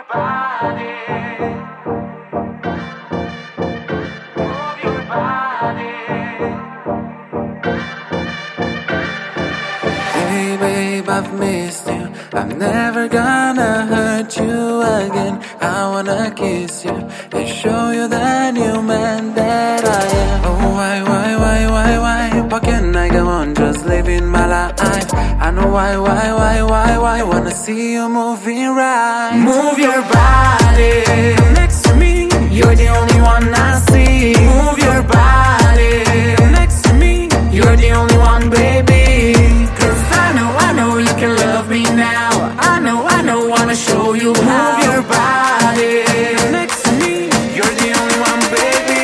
body. Move your body. Hey babe, I've missed you. I'm never gonna hurt you again. I wanna kiss you and show you the new man that I am. Oh why? How can I go on just living my life? I know why? Wanna see you moving right. Move your body next to me. You're the only one I see. Move your body next to me. You're the only one, baby. 'Cause I know you can love me now. I know, wanna show you how. Move your body next to me. You're the only one, baby.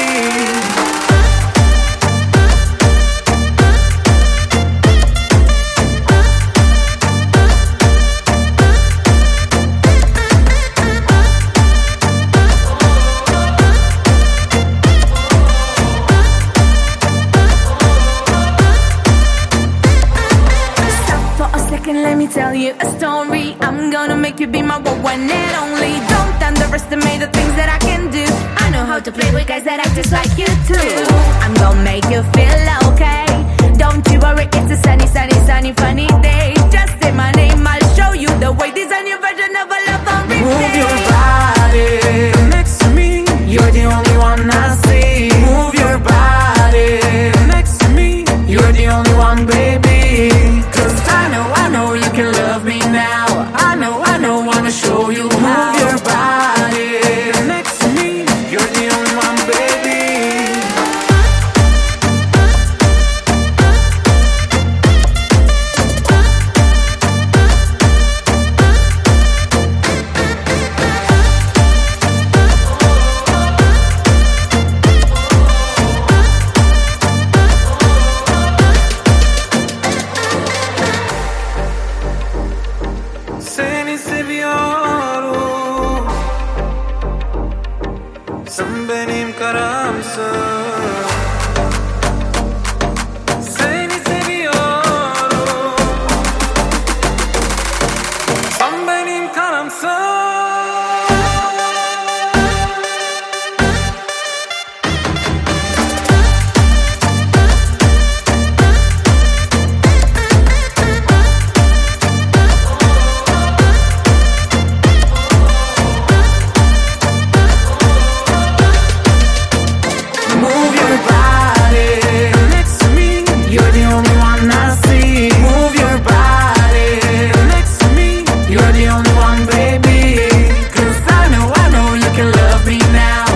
Let me tell you a story. I'm gonna make you be my one and only. Don't underestimate the things that I can do. I know how to play with guys that act just like you too. I'm gonna make you feel okay. Don't you worry, it's a sunny, funny day. Just say my name, I'll show you the way. This is a new version of a love on replay. Move your body next to me. You're the only one I see. Move your body next to me. You're the only one, baby. 'Cause I know you can love me now. I know, wanna show you how. Move your body next to me. You're the only one, baby. Seni seviyorum. Sen benim karamsın. Seni seviyorum. Sen benim karamsın. Move your body next to me. You're the only one I see. Move your body next to me. You're the only one, baby. 'Cause I know you can love me now.